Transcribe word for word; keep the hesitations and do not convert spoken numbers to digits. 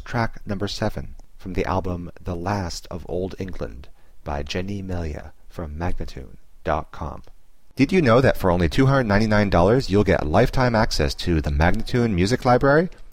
track number seven from the album The Last of Old England by Jenny Melia from Magnatune dot com. Did you know that for only two hundred ninety-nine dollars you'll get lifetime access to the Magnatune Music Library?